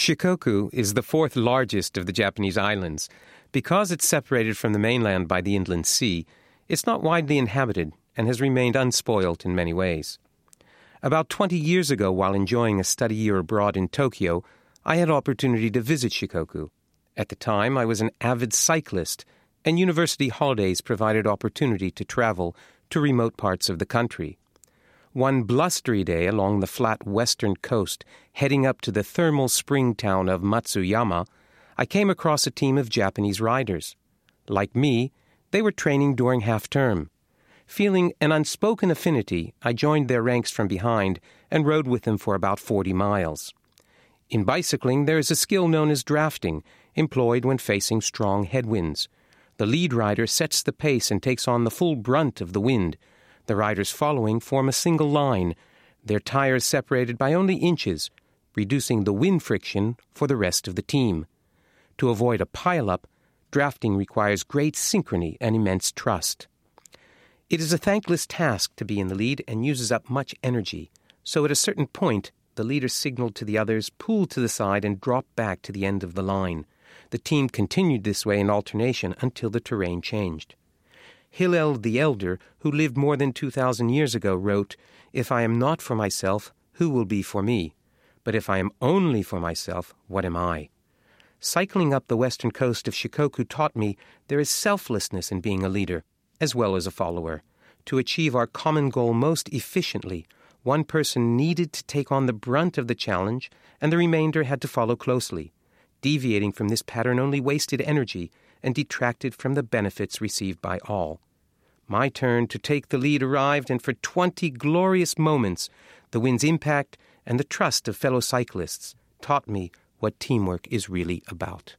Shikoku is the fourth largest of the Japanese islands. Because it's separated from the mainland by the inland sea, it's not widely inhabited and has remained unspoilt in many ways. About 20 years ago, while enjoying a study year abroad in Tokyo, I had opportunity to visit Shikoku. At the time, I was an avid cyclist, and university holidays provided opportunity to travel to remote parts of the country. One blustery day along the flat western coast, heading up to the thermal spring town of Matsuyama, I came across a team of Japanese riders. Like me, they were training during half-term. Feeling an unspoken affinity, I joined their ranks from behind and rode with them for about 40 miles. In bicycling, there is a skill known as drafting, employed when facing strong headwinds. The lead rider sets the pace and takes on the full brunt of the wind. The riders following form a single line, their tires separated by only inches, reducing the wind friction for the rest of the team. To avoid a pile-up, drafting requires great synchrony and immense trust. It is a thankless task to be in the lead and uses up much energy, so at a certain point, the leader signaled to the others, pulled to the side, and dropped back to the end of the line. The team continued this way in alternation until the terrain changed. Hillel the Elder, who lived more than 2,000 years ago, wrote, "If I am not for myself, who will be for me? But if I am only for myself, what am I?" Cycling up the western coast of Shikoku taught me there is selflessness in being a leader, as well as a follower. To achieve our common goal most efficiently, one person needed to take on the brunt of the challenge, and the remainder had to follow closely. Deviating from this pattern only wasted energy and detracted from the benefits received by all. My turn to take the lead arrived, and for 20 glorious moments, the wind's impact and the trust of fellow cyclists taught me what teamwork is really about.